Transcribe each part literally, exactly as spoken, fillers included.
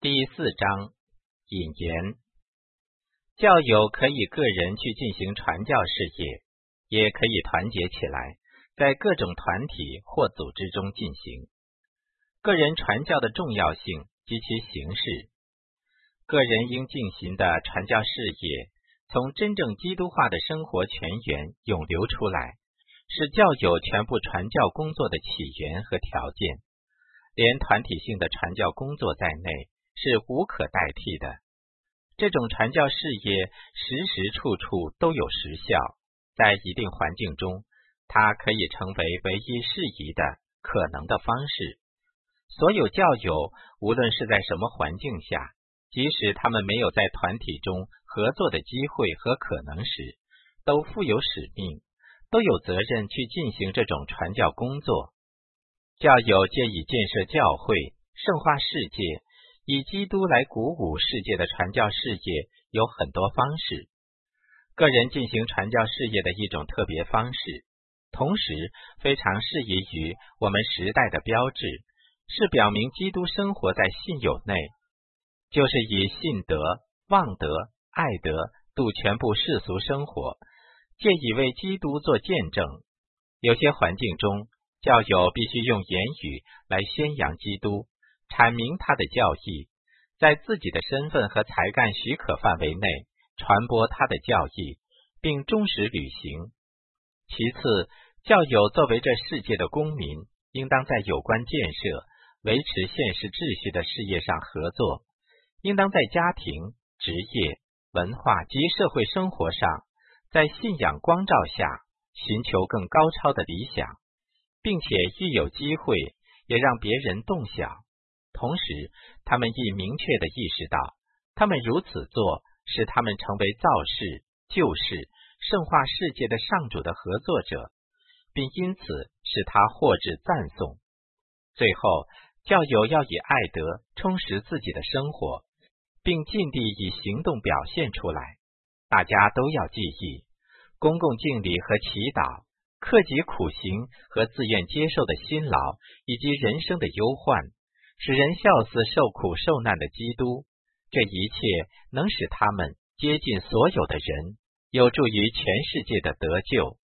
第四章引言。教友可以个人去进行传教事业，也可以团结起来，在各种团体或组织中进行。个人传教的重要性及其形式。个人应进行的传教事业，从真正基督化的生活泉源涌流出来，是教友全部传教工作的起源和条件。连团体性的传教工作在内，是无可代替的。这种传教事业时时处处都有实效，在一定环境中，它可以成为唯一适宜的可能的方式。所有教友，无论是在什么环境下，即使他们没有在团体中合作的机会和可能时，都负有使命，都有责任去进行这种传教工作。教友借以建设教会、圣化世界，以基督来鼓舞世界的传教事业有很多方式。个人进行传教事业的一种特别方式，同时非常适宜于我们时代的标志，是表明基督生活在信友内，就是以信德、望德、爱德度全部世俗生活，借以为基督做见证。有些环境中，教友必须用言语来宣扬基督，阐明他的教义，在自己的身份和才干许可范围内传播他的教义，并忠实履行。其次，教友作为这世界的公民，应当在有关建设、维持现实秩序的事业上合作，应当在家庭、职业、文化及社会生活上，在信仰光照下寻求更高超的理想，并且愈有机会也让别人动晓。同时，他们亦明确地意识到，他们如此做使他们成为造世、救世、圣化世界的上主的合作者，并因此使他获致赞颂。最后，教友要以爱德充实自己的生活，并尽力以行动表现出来。大家都要记忆，公共敬礼和祈祷，克己苦行和自愿接受的辛劳，以及人生的忧患，使人效似受苦受难的基督，这一切能使他们接近所有的人，有助于全世界的得救。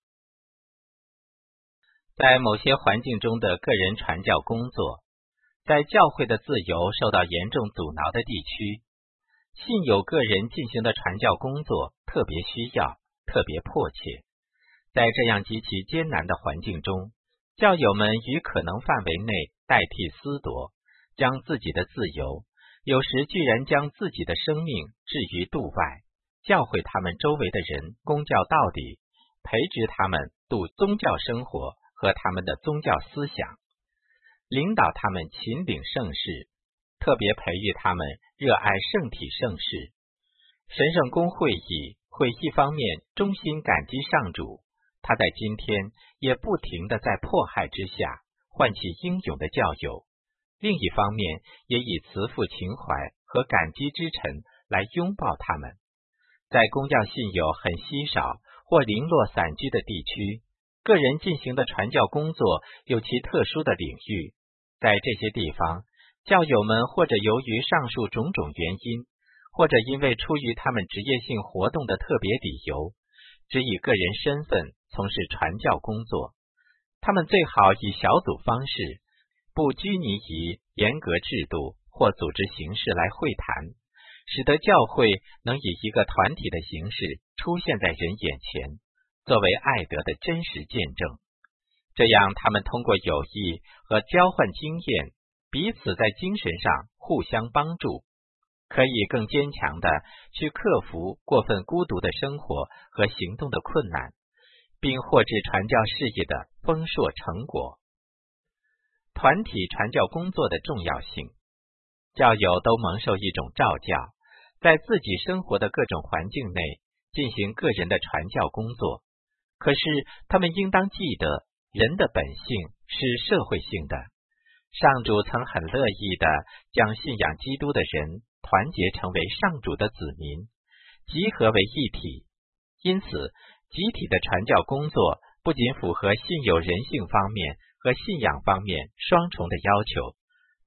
在某些环境中的个人传教工作，在教会的自由受到严重阻挠的地区，信友个人进行的传教工作特别需要，特别迫切。在这样极其艰难的环境中，教友们于可能范围内代替私夺，将自己的自由，有时居然将自己的生命置于度外，教诲他们周围的人公教到底，培植他们度宗教生活和他们的宗教思想，领导他们勤领圣事，特别培育他们热爱圣体圣事。神圣公会议会一方面衷心感激上主，他在今天也不停地在迫害之下唤起英勇的教友，另一方面也以慈父情怀和感激之忱来拥抱他们。在公教信友很稀少或零落散居的地区，个人进行的传教工作有其特殊的领域。在这些地方，教友们或者由于上述种种原因，或者因为出于他们职业性活动的特别理由，只以个人身份从事传教工作。他们最好以小组方式，不拘泥于严格制度或组织形式来会谈，使得教会能以一个团体的形式出现在人眼前，作为爱德的真实见证。这样他们通过友谊和交换经验，彼此在精神上互相帮助，可以更坚强地去克服过分孤独的生活和行动的困难，并获致传教事业的丰硕成果。团体传教工作的重要性。教友都蒙受一种召教，在自己生活的各种环境内进行个人的传教工作。可是他们应当记得，人的本性是社会性的。上主曾很乐意地将信仰基督的人团结成为上主的子民，集合为一体。因此，集体的传教工作不仅符合信友人性方面和信仰方面双重的要求，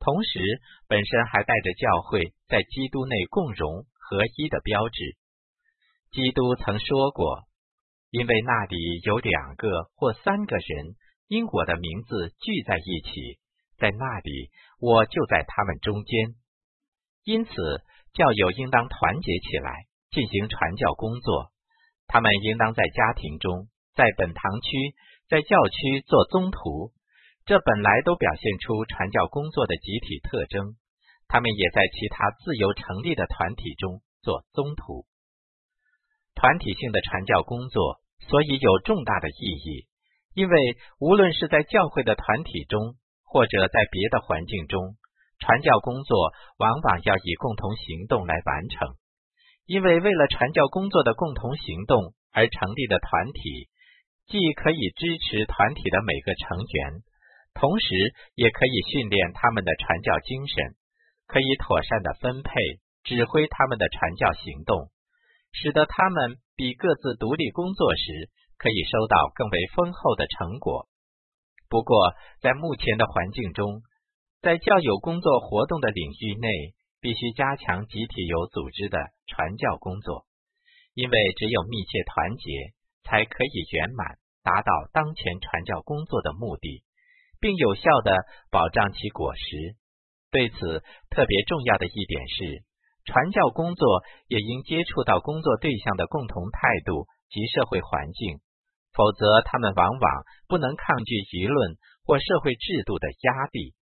同时本身还带着教会在基督内共荣合一的标志。基督曾说过，因为那里有两个或三个人因我的名字聚在一起，在那里我就在他们中间。因此教友应当团结起来进行传教工作，他们应当在家庭中，在本堂区，在教区做宗徒，这本来都表现出传教工作的集体特征。他们也在其他自由成立的团体中做宗徒。团体性的传教工作所以有重大的意义，因为无论是在教会的团体中，或者在别的环境中，传教工作往往要以共同行动来完成。因为为了传教工作的共同行动而成立的团体，既可以支持团体的每个成员，同时也可以训练他们的传教精神，可以妥善地分配、指挥他们的传教行动，使得他们比各自独立工作时可以收到更为丰厚的成果。不过，在目前的环境中，在教友工作活动的领域内，必须加强集体有组织的传教工作，因为只有密切团结，才可以圆满达到当前传教工作的目的，并有效地保障其果实。对此，特别重要的一点是，传教工作也应接触到工作对象的共同态度及社会环境，否则他们往往不能抗拒舆论或社会制度的压力。